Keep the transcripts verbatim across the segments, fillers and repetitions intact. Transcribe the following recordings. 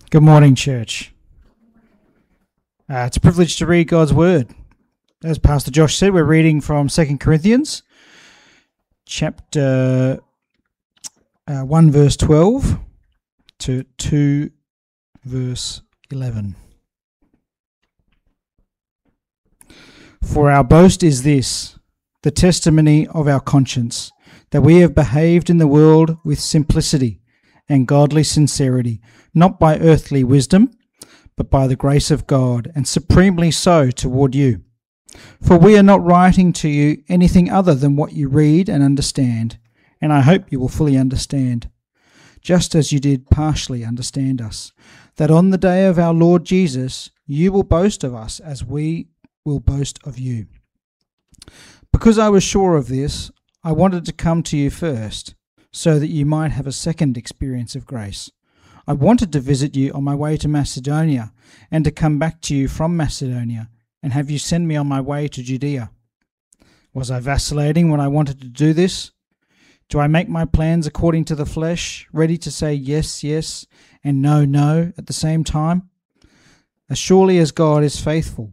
Good morning, church. Uh, it's a privilege to read God's Word. As Pastor Josh said, we're reading from Second Corinthians, chapter uh, one, verse twelve to two, verse eleven. For our boast is this, the testimony of our conscience, that we have behaved in the world with simplicity and godly sincerity, not by earthly wisdom, but by the grace of God, and supremely so toward you. For we are not writing to you anything other than what you read and understand, and I hope you will fully understand, just as you did partially understand us, that on the day of our Lord Jesus you will boast of us as we will boast of you. Because I was sure of this, I wanted to come to you first, so that you might have a second experience of grace. I wanted to visit you on my way to Macedonia, and to come back to you from Macedonia, and have you send me on my way to Judea. Was I vacillating when I wanted to do this? Do I make my plans according to the flesh, ready to say yes, yes, and no, no at the same time? As surely as God is faithful,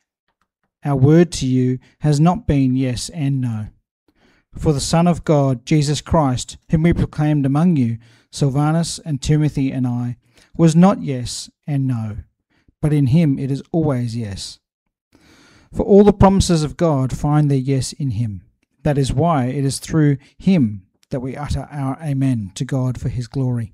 our word to you has not been yes and no. For the Son of God, Jesus Christ, whom we proclaimed among you, Silvanus and Timothy and I, was not yes and no, but in him it is always yes. For all the promises of God find their yes in him. That is why it is through him that we utter our amen to God for his glory.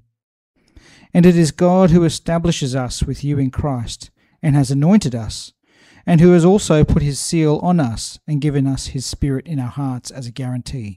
And it is God who establishes us with you in Christ, and has anointed us, and who has also put his seal on us and given us his Spirit in our hearts as a guarantee.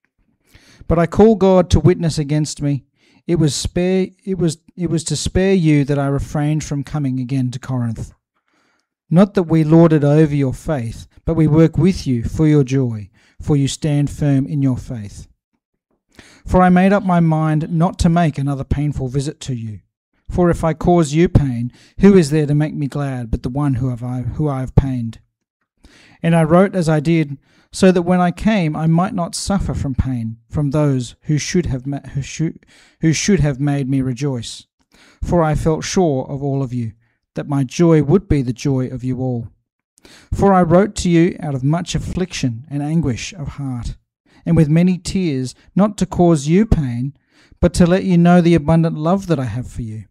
But I call God to witness against me. It was spare it was it was to spare you that I refrained from coming again to Corinth. Not that we lorded over your faith, but we work with you for your joy, for you stand firm in your faith. For I made up my mind not to make another painful visit to you. For if I cause you pain, who is there to make me glad but the one who, have I, who I have pained? And I wrote as I did, so that when I came I might not suffer from pain from those who should have ma- who should, who should have made me rejoice. For I felt sure of all of you, that my joy would be the joy of you all. For I wrote to you out of much affliction and anguish of heart, and with many tears, not to cause you pain, but to let you know the abundant love that I have for you.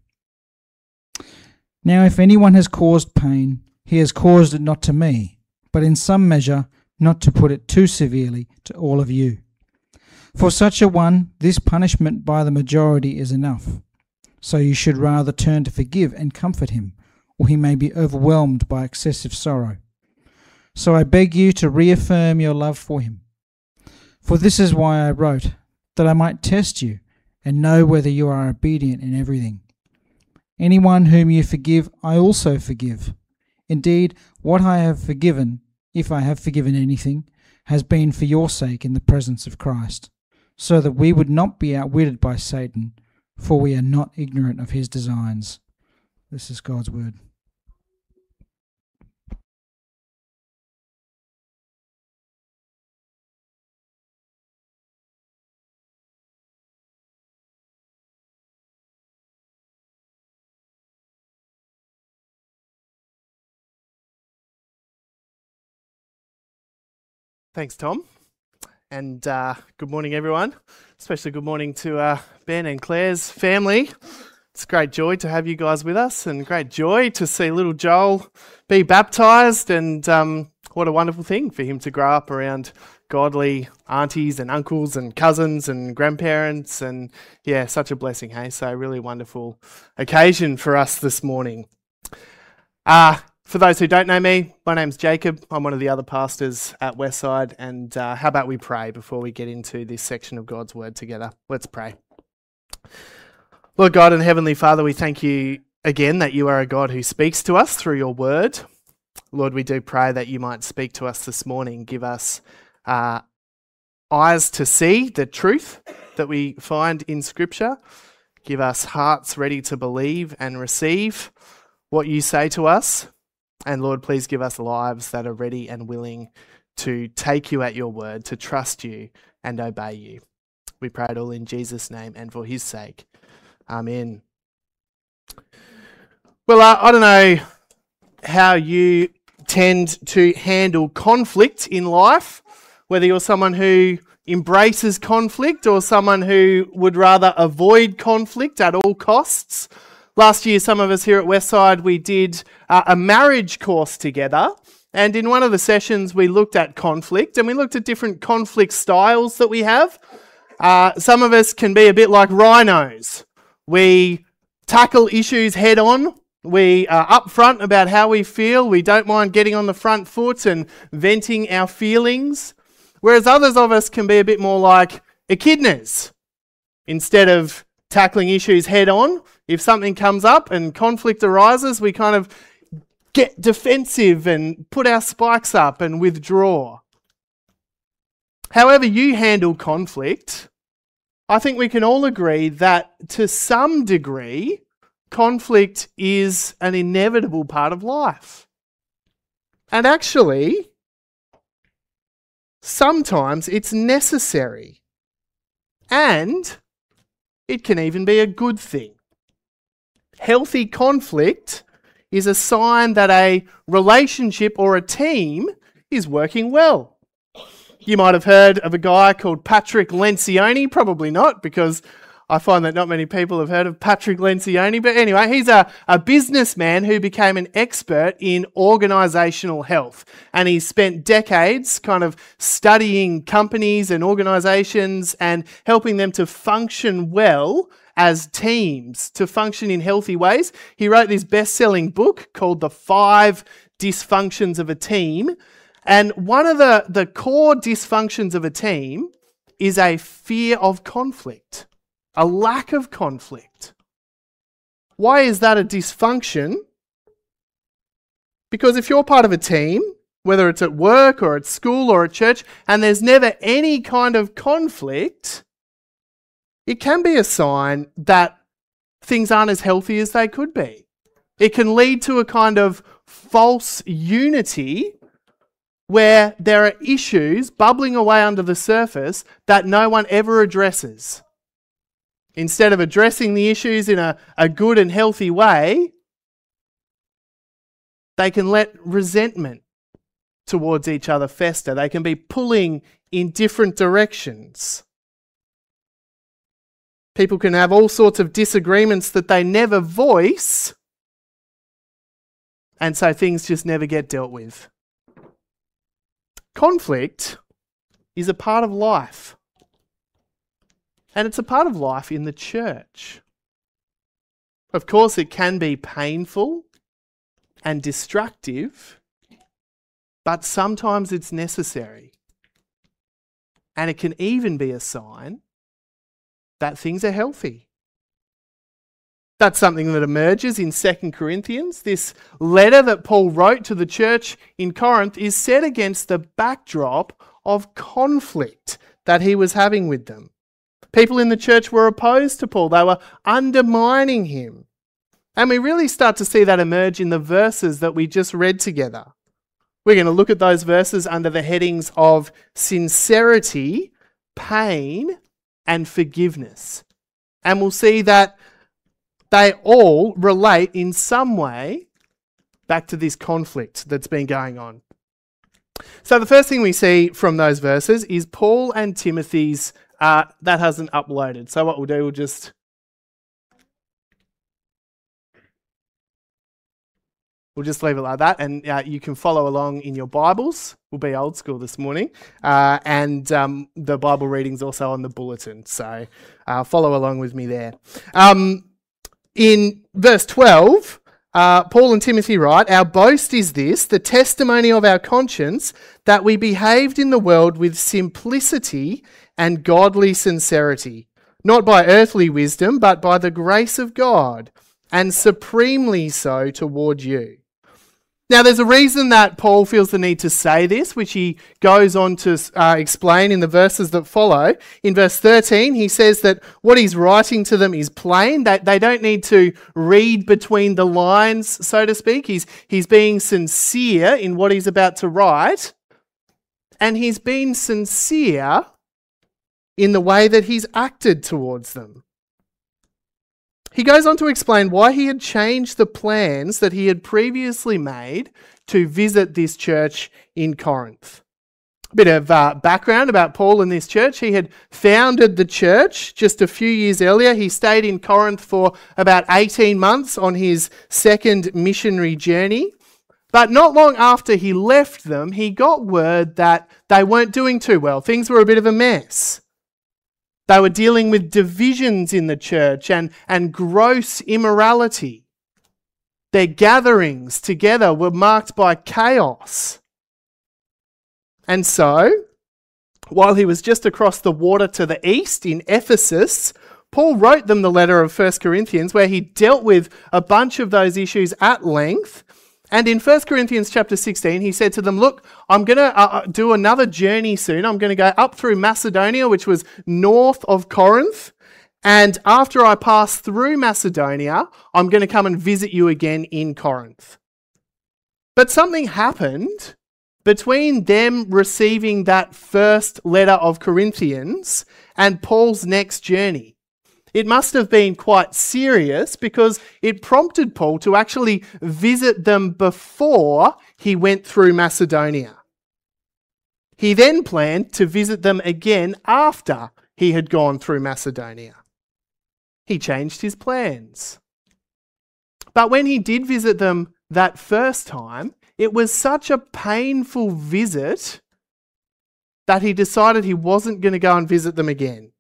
Now if anyone has caused pain, he has caused it not to me, but in some measure, not to put it too severely, to all of you. For such a one, this punishment by the majority is enough. So you should rather turn to forgive and comfort him, or he may be overwhelmed by excessive sorrow. So I beg you to reaffirm your love for him. For this is why I wrote, that I might test you, and know whether you are obedient in everything. Anyone whom you forgive, I also forgive. Indeed, what I have forgiven, if I have forgiven anything, has been for your sake in the presence of Christ, so that we would not be outwitted by Satan, for we are not ignorant of his designs. This is God's word. Thanks, Tom. And uh, good morning, everyone. Especially good morning to uh, Ben and Claire's family. It's a great joy to have you guys with us, and great joy to see little Joel be baptised. And um, what a wonderful thing for him to grow up around godly aunties and uncles and cousins and grandparents. And yeah, such a blessing, hey? So really wonderful occasion for us this morning. Uh, For those who don't know me, my name's Jacob. I'm one of the other pastors at Westside. And uh, how about we pray before we get into this section of God's Word together? Let's pray. Lord God and Heavenly Father, we thank you again that you are a God who speaks to us through your Word. Lord, we do pray that you might speak to us this morning. Give us uh, eyes to see the truth that we find in Scripture. Give us hearts ready to believe and receive what you say to us. And Lord, please give us lives that are ready and willing to take you at your word, to trust you and obey you. We pray it all in Jesus' name and for his sake. Amen. Well, uh, I don't know how you tend to handle conflict in life, whether you're someone who embraces conflict or someone who would rather avoid conflict at all costs. Last year, some of us here at Westside, we did uh, a marriage course together. And in one of the sessions, we looked at conflict and we looked at different conflict styles that we have. Uh, some of us can be a bit like rhinos. We tackle issues head on. We are upfront about how we feel. We don't mind getting on the front foot and venting our feelings. Whereas others of us can be a bit more like echidnas. Instead of tackling issues head on, if something comes up and conflict arises, we kind of get defensive and put our spikes up and withdraw. However you handle conflict, I think we can all agree that to some degree, conflict is an inevitable part of life. And actually, sometimes it's necessary. And it can even be a good thing. Healthy conflict is a sign that a relationship or a team is working well. You might have heard of a guy called Patrick Lencioni, probably not, because I find that not many people have heard of Patrick Lencioni. But anyway, he's a, a businessman who became an expert in organisational health. And he spent decades kind of studying companies and organisations and helping them to function well as teams, to function in healthy ways. He wrote this best-selling book called The Five Dysfunctions of a Team. And one of the, the core dysfunctions of a team is a fear of conflict, a lack of conflict. Why is that a dysfunction? Because if you're part of a team, whether it's at work or at school or at church, and there's never any kind of conflict, it can be a sign that things aren't as healthy as they could be. It can lead to a kind of false unity where there are issues bubbling away under the surface that no one ever addresses. Instead of addressing the issues in a, a good and healthy way, they can let resentment towards each other fester. They can be pulling in different directions. People can have all sorts of disagreements that they never voice, and so things just never get dealt with. Conflict is a part of life. And it's a part of life in the church. Of course, it can be painful and destructive, but sometimes it's necessary. And it can even be a sign that things are healthy. That's something that emerges in Second Corinthians. This letter that Paul wrote to the church in Corinth is set against the backdrop of conflict that he was having with them. People in the church were opposed to Paul. They were undermining him. And we really start to see that emerge in the verses that we just read together. We're going to look at those verses under the headings of sincerity, pain, and forgiveness. And we'll see that they all relate in some way back to this conflict that's been going on. So the first thing we see from those verses is Paul and Timothy's, uh, that hasn't uploaded. So what we'll do, we'll just, we'll just leave it like that, and uh, you can follow along in your Bibles. We'll be old school this morning. Uh, and um, the Bible reading's also on the bulletin, so uh, follow along with me there. Um, In verse twelve, uh, Paul and Timothy write, "Our boast is this, the testimony of our conscience, that we behaved in the world with simplicity and godly sincerity, not by earthly wisdom, but by the grace of God, and supremely so toward you." Now, there's a reason that Paul feels the need to say this, which he goes on to uh, explain in the verses that follow. In verse thirteen, he says that what he's writing to them is plain, that they don't need to read between the lines, so to speak. He's, he's being sincere in what he's about to write, and he's been sincere in the way that he's acted towards them. he goes on to explain why he had changed the plans that he had previously made to visit this church in Corinth. A bit of uh, background about Paul and this church. He had founded the church just a few years earlier. He stayed in Corinth for about eighteen months on his second missionary journey. But not long after he left them, he got word that they weren't doing too well. Things were a bit of a mess. They were dealing with divisions in the church and, and gross immorality. Their gatherings together were marked by chaos. And so, while he was just across the water to the east in Ephesus, Paul wrote them the letter of First Corinthians where he dealt with a bunch of those issues at length. And in First Corinthians chapter sixteen, he said to them, look, I'm going to uh, do another journey soon. I'm going to go up through Macedonia, which was north of Corinth. And after I pass through Macedonia, I'm going to come and visit you again in Corinth. But something happened between them receiving that first letter of Corinthians and Paul's next journey. It must have been quite serious because it prompted Paul to actually visit them before he went through Macedonia. He then planned to visit them again after he had gone through Macedonia. He changed his plans. But when he did visit them that first time, it was such a painful visit that he decided he wasn't going to go and visit them again.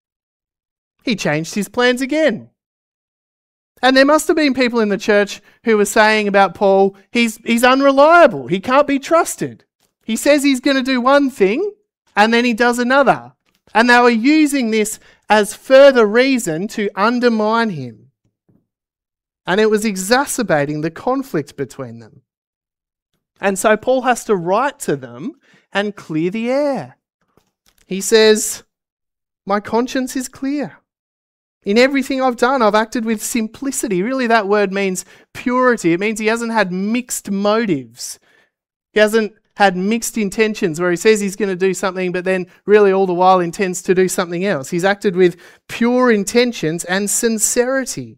He changed his plans again. And there must have been people in the church who were saying about Paul, he's, he's unreliable, he can't be trusted. He says he's going to do one thing and then he does another. And they were using this as further reason to undermine him. And it was exacerbating the conflict between them. And so Paul has to write to them and clear the air. He says, my conscience is clear. In everything I've done, I've acted with simplicity. Really, that word means purity. It means he hasn't had mixed motives. He hasn't had mixed intentions where he says he's going to do something, but then really all the while intends to do something else. He's acted with pure intentions and sincerity.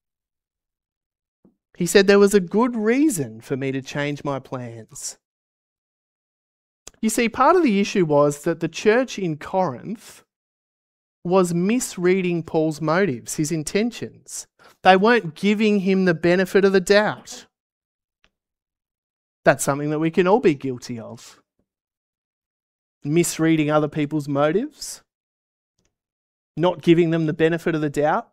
He said there was a good reason for me to change my plans. You see, part of the issue was that the church in Corinth was misreading Paul's motives, his intentions. They weren't giving him the benefit of the doubt. That's something that we can all be guilty of. Misreading other people's motives, not giving them the benefit of the doubt.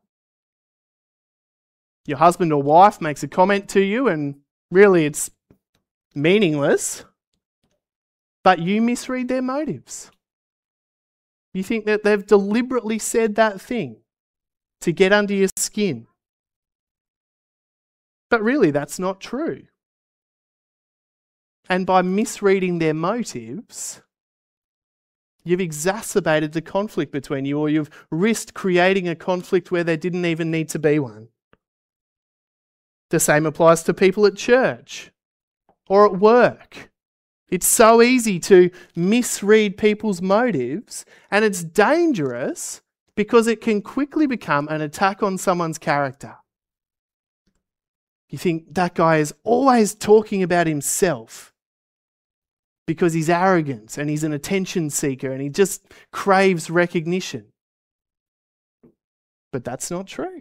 Your husband or wife makes a comment to you and really it's meaningless, but you misread their motives. You think that they've deliberately said that thing to get under your skin. But really, that's not true. And by misreading their motives, you've exacerbated the conflict between you, or you've risked creating a conflict where there didn't even need to be one. The same applies to people at church or at work. It's so easy to misread people's motives, and it's dangerous because it can quickly become an attack on someone's character. You think that guy is always talking about himself because he's arrogant and he's an attention seeker and he just craves recognition. But that's not true.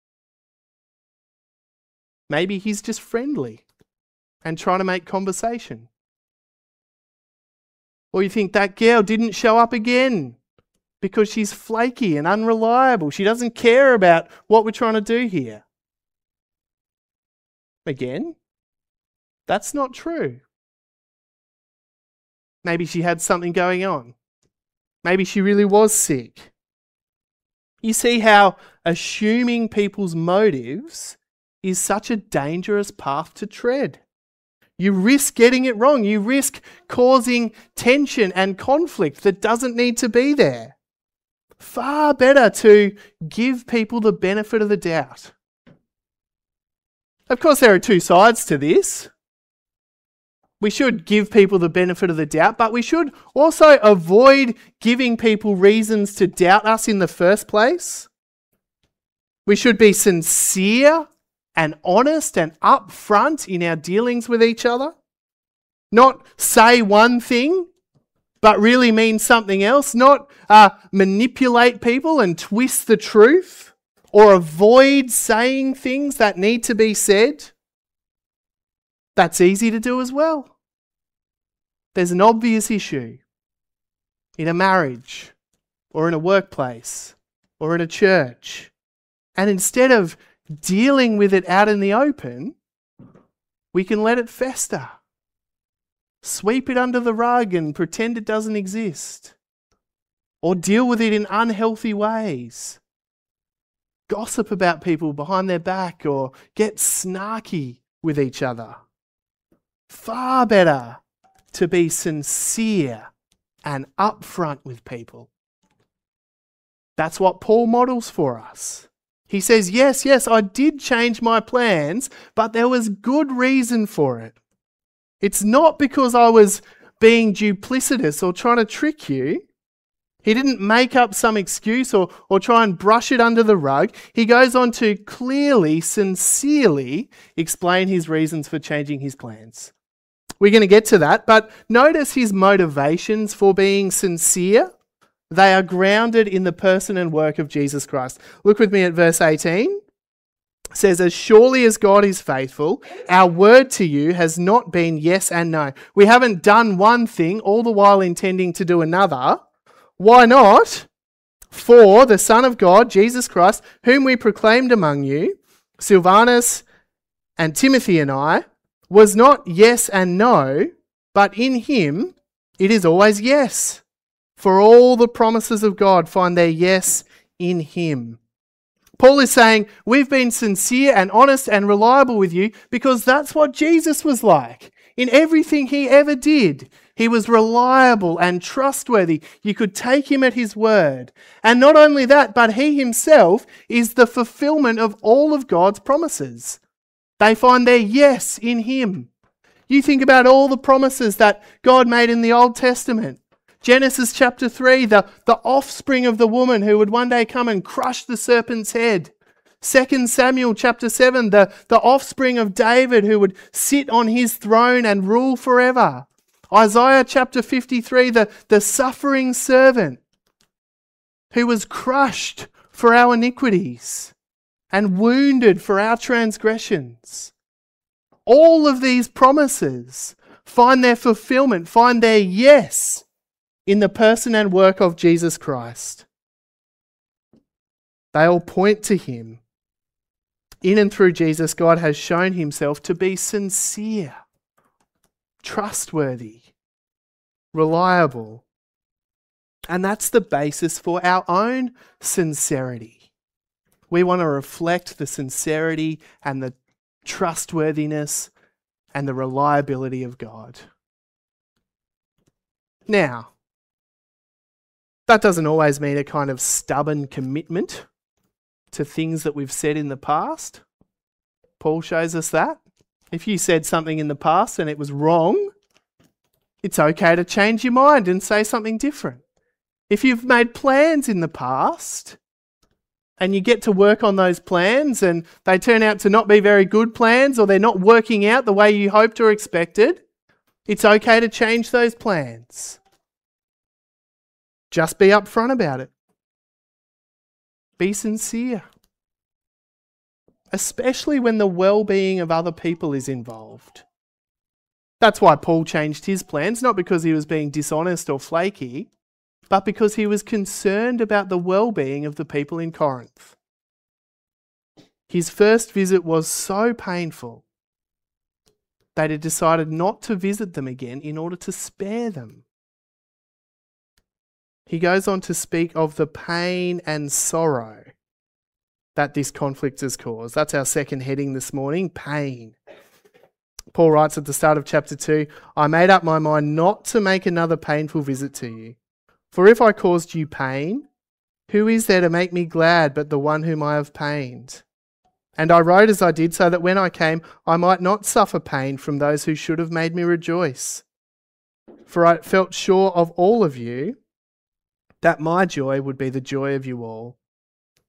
Maybe he's just friendly and trying to make conversation. Or you think that girl didn't show up again because she's flaky and unreliable. She doesn't care about what we're trying to do here. Again, that's not true. Maybe she had something going on. Maybe she really was sick. You see how assuming people's motives is such a dangerous path to tread. You risk getting it wrong. You risk causing tension and conflict that doesn't need to be there. Far better to give people the benefit of the doubt. Of course, there are two sides to this. We should give people the benefit of the doubt, but we should also avoid giving people reasons to doubt us in the first place. We should be sincere and honest and upfront in our dealings with each other. Not say one thing, but really mean something else. Not uh, manipulate people and twist the truth, or avoid saying things that need to be said. That's easy to do as well. There's an obvious issue in a marriage, or in a workplace, or in a church. And instead of dealing with it out in the open, we can let it fester. Sweep it under the rug and pretend it doesn't exist. Or deal with it in unhealthy ways. Gossip about people behind their back, or get snarky with each other. Far better to be sincere and upfront with people. That's what Paul models for us. He says, yes, yes, I did change my plans, but there was good reason for it. It's not because I was being duplicitous or trying to trick you. He didn't make up some excuse or, or try and brush it under the rug. He goes on to clearly, sincerely explain his reasons for changing his plans. We're going to get to that, but notice his motivations for being sincere. They are grounded in the person and work of Jesus Christ. Look with me at verse eighteen. It says, as surely as God is faithful, our word to you has not been yes and no. We haven't done one thing, all the while intending to do another. Why not? For the Son of God, Jesus Christ, whom we proclaimed among you, Silvanus and Timothy and I, was not yes and no, but in him it is always yes. For all the promises of God find their yes in him. Paul is saying, we've been sincere and honest and reliable with you because that's what Jesus was like. In everything he ever did, he was reliable and trustworthy. You could take him at his word. And not only that, but he himself is the fulfillment of all of God's promises. They find their yes in him. You think about all the promises that God made in the Old Testament. Genesis chapter three, the, the offspring of the woman who would one day come and crush the serpent's head. Second Samuel chapter seven, the, the offspring of David who would sit on his throne and rule forever. Isaiah chapter fifty-three, the, the suffering servant who was crushed for our iniquities and wounded for our transgressions. All of these promises find their fulfillment, find their yes in the person and work of Jesus Christ. They all point to him. In and through Jesus, God has shown himself to be sincere, trustworthy, reliable. And that's the basis for our own sincerity. We want to reflect the sincerity and the trustworthiness and the reliability of God. Now, that doesn't always mean a kind of stubborn commitment to things that we've said in the past. Paul shows us that. If you said something in the past and it was wrong, it's okay to change your mind and say something different. If you've made plans in the past and you get to work on those plans and they turn out to not be very good plans or they're not working out the way you hoped or expected, it's okay to change those plans. Just be upfront about it. Be sincere. Especially when the well-being of other people is involved. That's why Paul changed his plans, not because he was being dishonest or flaky, but because he was concerned about the well-being of the people in Corinth. His first visit was so painful that he decided not to visit them again in order to spare them. He goes on to speak of the pain and sorrow that this conflict has caused. That's our second heading this morning, pain. Paul writes at the start of chapter two, I made up my mind not to make another painful visit to you. For if I caused you pain, who is there to make me glad but the one whom I have pained? And I wrote as I did so that when I came, I might not suffer pain from those who should have made me rejoice. For I felt sure of all of you that my joy would be the joy of you all.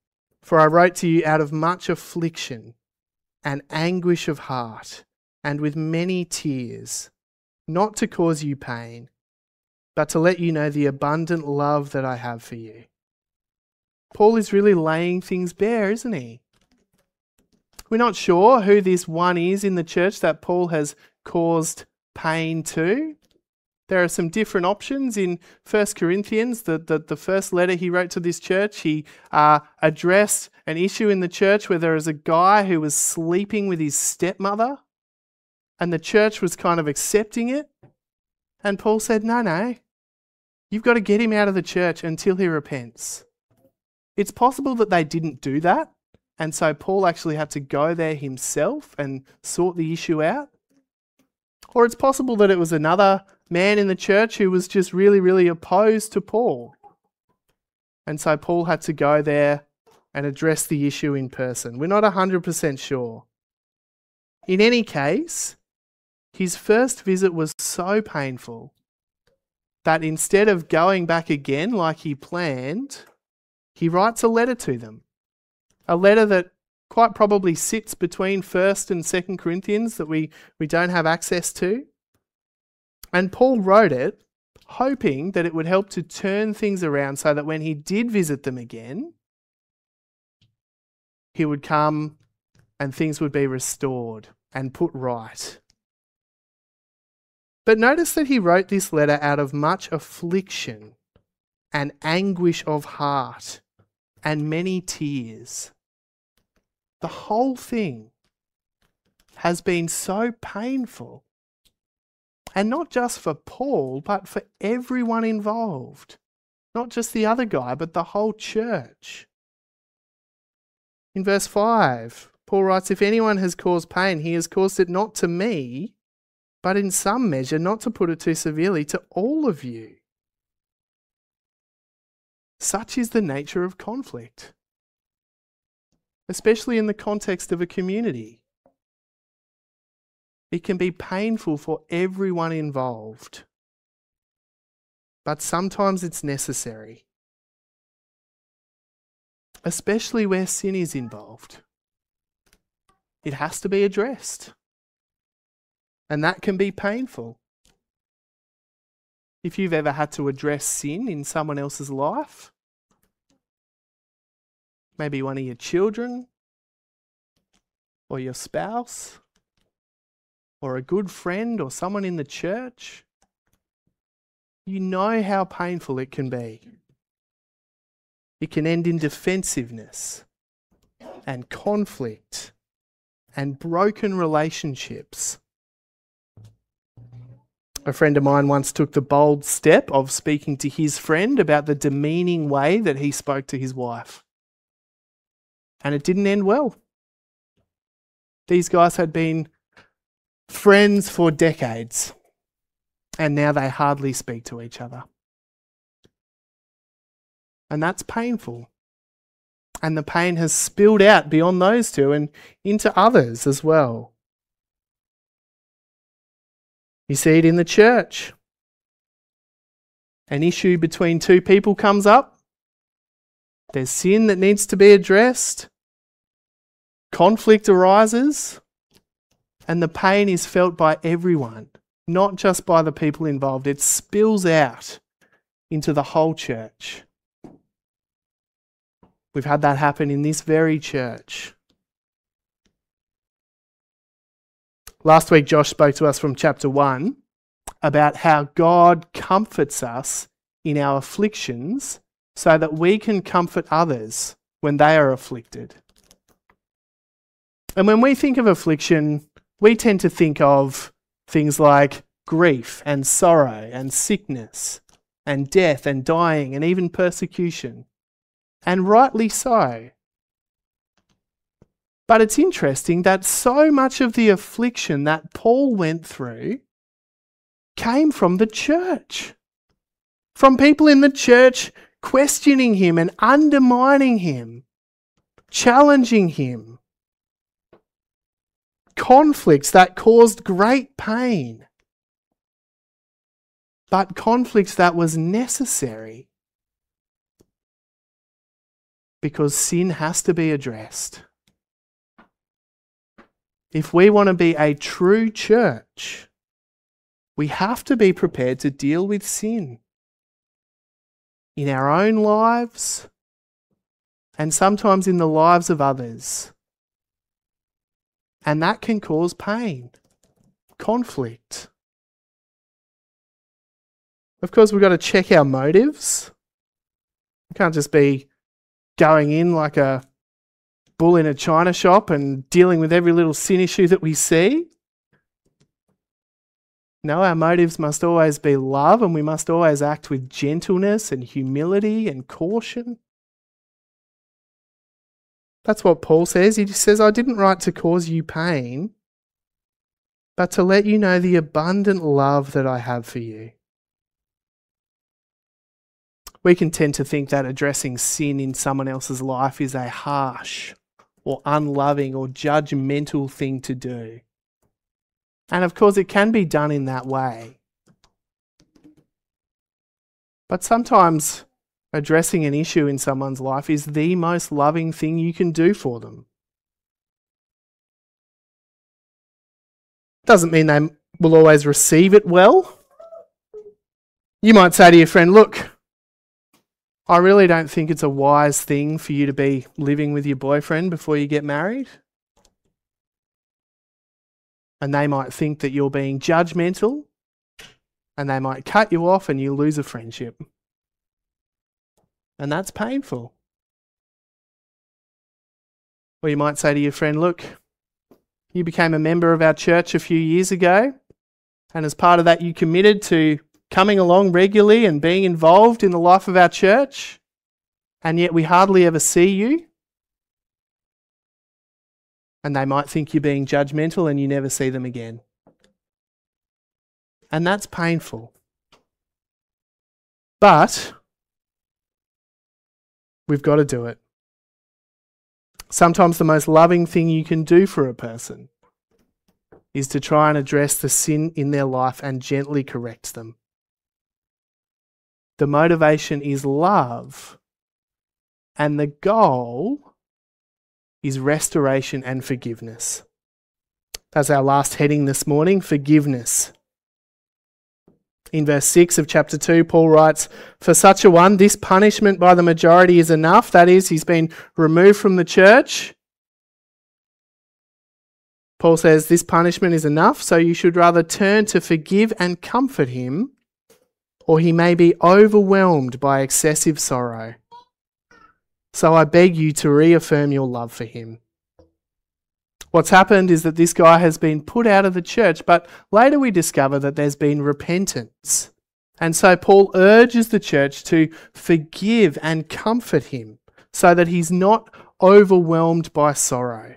For I wrote to you out of much affliction and anguish of heart, and with many tears, not to cause you pain, but to let you know the abundant love that I have for you. Paul is really laying things bare, isn't he? We're not sure who this one is in the church that Paul has caused pain to. There are some different options in First Corinthians. The, the, the first letter he wrote to this church, he uh, addressed an issue in the church where there was a guy who was sleeping with his stepmother, and the church was kind of accepting it. And Paul said, no, no, you've got to get him out of the church until he repents. It's possible that they didn't do that, and so Paul actually had to go there himself and sort the issue out. Or it's possible that it was another man in the church who was just really, really opposed to Paul. And so Paul had to go there and address the issue in person. We're not one hundred percent sure. In any case, his first visit was so painful that instead of going back again like he planned, he writes a letter to them. A letter that quite probably sits between First and Second Corinthians that we, we don't have access to. And Paul wrote it hoping that it would help to turn things around so that when he did visit them again, he would come and things would be restored and put right. But notice that he wrote this letter out of much affliction and anguish of heart and many tears. The whole thing has been so painful. And not just for Paul, but for everyone involved. Not just the other guy, but the whole church. In verse five, Paul writes, if anyone has caused pain, he has caused it not to me, but in some measure, not to put it too severely, to all of you. Such is the nature of conflict, especially in the context of a community. It can be painful for everyone involved, but sometimes it's necessary, especially where sin is involved. It has to be addressed, and that can be painful. If you've ever had to address sin in someone else's life, maybe one of your children, or your spouse, or a good friend, or someone in the church, you know how painful it can be. It can end in defensiveness and conflict and broken relationships. A friend of mine once took the bold step of speaking to his friend about the demeaning way that he spoke to his wife. And it didn't end well. These guys had been friends for decades, and now they hardly speak to each other. And that's painful. And the pain has spilled out beyond those two and into others as well. You see it in the church. An issue between two people comes up. There's sin that needs to be addressed. Conflict arises. And the pain is felt by everyone, not just by the people involved. It spills out into the whole church. We've had that happen in this very church. Last week, Josh spoke to us from chapter one about how God comforts us in our afflictions so that we can comfort others when they are afflicted. And when we think of affliction, we tend to think of things like grief and sorrow and sickness and death and dying and even persecution. And rightly so. But it's interesting that so much of the affliction that Paul went through came from the church. From people in the church questioning him and undermining him, challenging him. Conflicts that caused great pain, but conflicts that was necessary. because sin has to be addressed. If we want to be a true church, we have to be prepared to deal with sin in our own lives and sometimes in the lives of others. And that can cause pain, conflict. Of course, we've got to check our motives. We can't just be going in like a bull in a china shop and dealing with every little sin issue that we see. No, our motives must always be love, and we must always act with gentleness and humility and caution. That's what Paul says. He says, I didn't write to cause you pain, but to let you know the abundant love that I have for you. We can tend to think that addressing sin in someone else's life is a harsh or unloving or judgmental thing to do. And of course, it can be done in that way. But sometimes addressing an issue in someone's life is the most loving thing you can do for them. Doesn't mean they will always receive it well. You might say to your friend, look, I really don't think it's a wise thing for you to be living with your boyfriend before you get married. And they might think that you're being judgmental, and they might cut you off and you lose a friendship. And that's painful. Or you might say to your friend, look, you became a member of our church a few years ago, and as part of that you committed to coming along regularly and being involved in the life of our church, and yet we hardly ever see you. And they might think you're being judgmental and you never see them again. And that's painful. But we've got to do it. Sometimes the most loving thing you can do for a person is to try and address the sin in their life and gently correct them. The motivation is love, and the goal is restoration and forgiveness. That's our last heading this morning, forgiveness. In verse six of chapter two, Paul writes, for such a one, this punishment by the majority is enough. That is, he's been removed from the church. Paul says this punishment is enough, so you should rather turn to forgive and comfort him, or he may be overwhelmed by excessive sorrow. So I beg you to reaffirm your love for him. What's happened is that this guy has been put out of the church, but later we discover that there's been repentance. And so Paul urges the church to forgive and comfort him so that he's not overwhelmed by sorrow.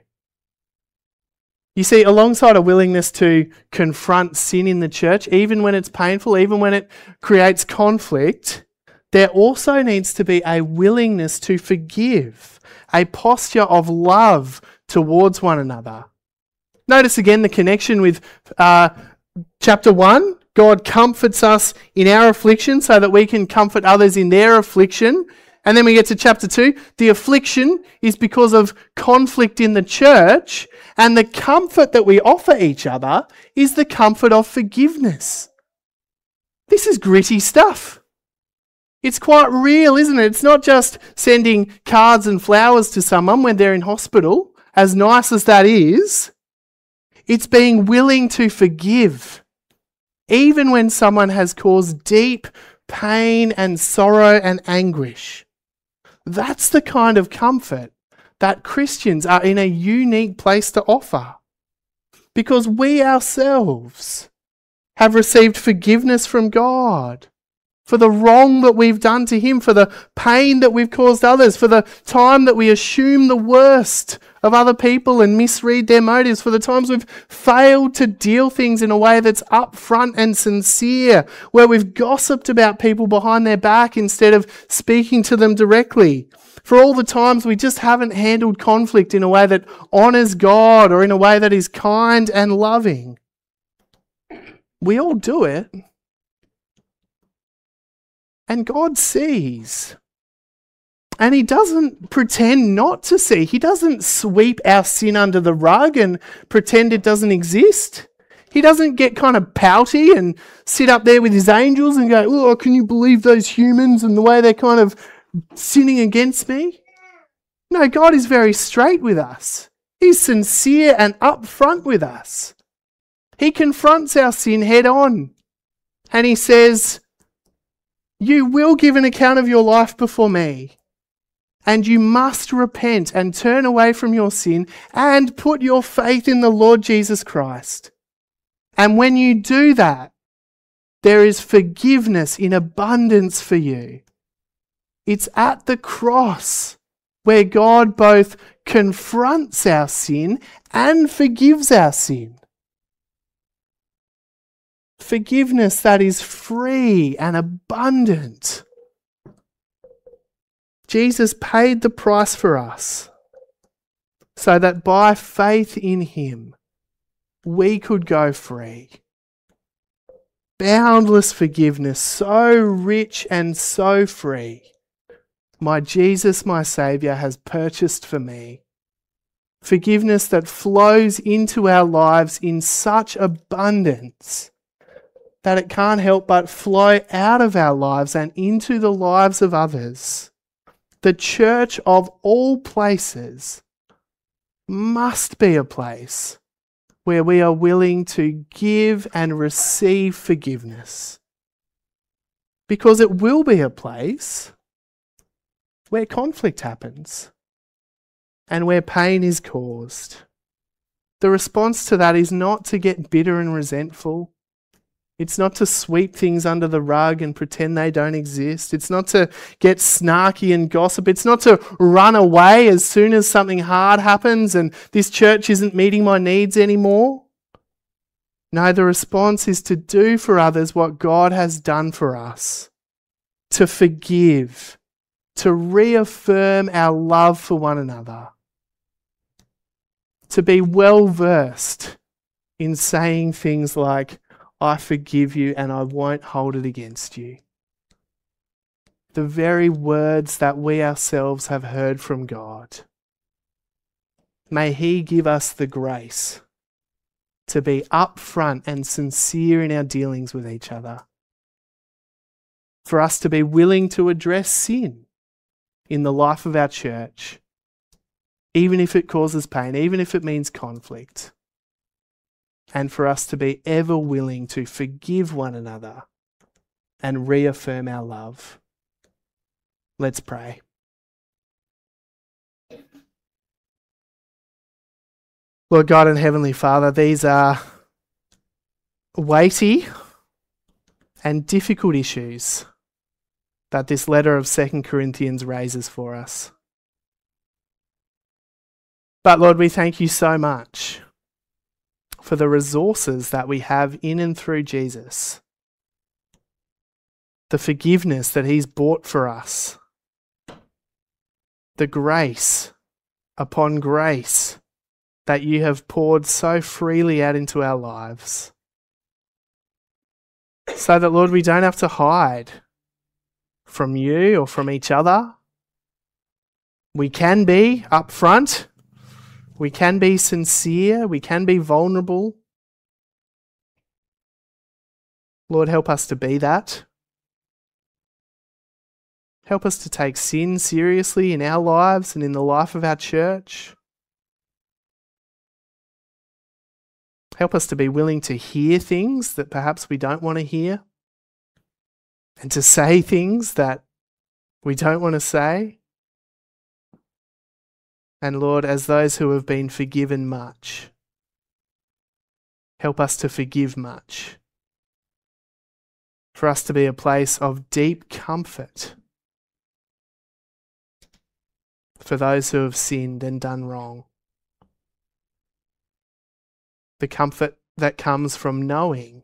You see, alongside a willingness to confront sin in the church, even when it's painful, even when it creates conflict, there also needs to be a willingness to forgive, a posture of love towards one another. Notice again the connection with uh, chapter one. God comforts us in our affliction so that we can comfort others in their affliction. And then we get to chapter two. The affliction is because of conflict in the church, and the comfort that we offer each other is the comfort of forgiveness. This is gritty stuff. It's quite real, isn't it? It's not just sending cards and flowers to someone when they're in hospital, as nice as that is. It's being willing to forgive, even when someone has caused deep pain and sorrow and anguish. That's the kind of comfort that Christians are in a unique place to offer, because we ourselves have received forgiveness from God for the wrong that we've done to him, for the pain that we've caused others, for the time that we assume the worst of other people and misread their motives, for the times we've failed to deal things in a way that's upfront and sincere, where we've gossiped about people behind their back instead of speaking to them directly, for all the times we just haven't handled conflict in a way that honours God or in a way that is kind and loving. We all do it. And God sees. And he doesn't pretend not to see. He doesn't sweep our sin under the rug and pretend it doesn't exist. He doesn't get kind of pouty and sit up there with his angels and go, oh, can you believe those humans and the way they're kind of sinning against me? No, God is very straight with us. He's sincere and upfront with us. He confronts our sin head on. And he says, you will give an account of your life before me. And you must repent and turn away from your sin and put your faith in the Lord Jesus Christ. And when you do that, there is forgiveness in abundance for you. It's at the cross where God both confronts our sin and forgives our sin. Forgiveness that is free and abundant. Jesus paid the price for us so that by faith in him, we could go free. Boundless forgiveness, so rich and so free. My Jesus, my Saviour, has purchased for me. Forgiveness that flows into our lives in such abundance that it can't help but flow out of our lives and into the lives of others. The church of all places must be a place where we are willing to give and receive forgiveness. Because it will be a place where conflict happens and where pain is caused. The response to that is not to get bitter and resentful. It's not to sweep things under the rug and pretend they don't exist. It's not to get snarky and gossip. It's not to run away as soon as something hard happens and this church isn't meeting my needs anymore. No, the response is to do for others what God has done for us. To forgive. To reaffirm our love for one another. To be well versed in saying things like, I forgive you and I won't hold it against you. The very words that we ourselves have heard from God. May he give us the grace to be upfront and sincere in our dealings with each other. For us to be willing to address sin in the life of our church, even if it causes pain, even if it means conflict. And for us to be ever willing to forgive one another and reaffirm our love. Let's pray. Lord God and Heavenly Father, these are weighty and difficult issues that this letter of Second Corinthians raises for us. But Lord, we thank you so much for the resources that we have in and through Jesus. The forgiveness that he's bought for us. The grace upon grace that you have poured so freely out into our lives. So that, Lord, we don't have to hide from you or from each other. We can be upfront. We can be sincere. We can be vulnerable. Lord, help us to be that. Help us to take sin seriously in our lives and in the life of our church. Help us to be willing to hear things that perhaps we don't want to hear, and to say things that we don't want to say. And Lord, as those who have been forgiven much, help us to forgive much. For us to be a place of deep comfort for those who have sinned and done wrong. The comfort that comes from knowing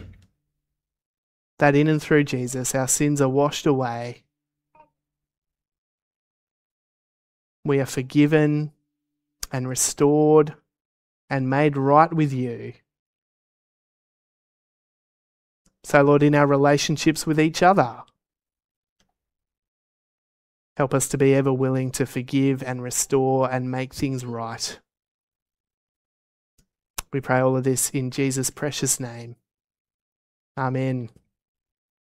that in and through Jesus our sins are washed away. We are forgiven and restored and made right with you. So Lord, in our relationships with each other, Help us to be ever willing to forgive and restore and make things right. We pray all of this in Jesus' precious name. Amen.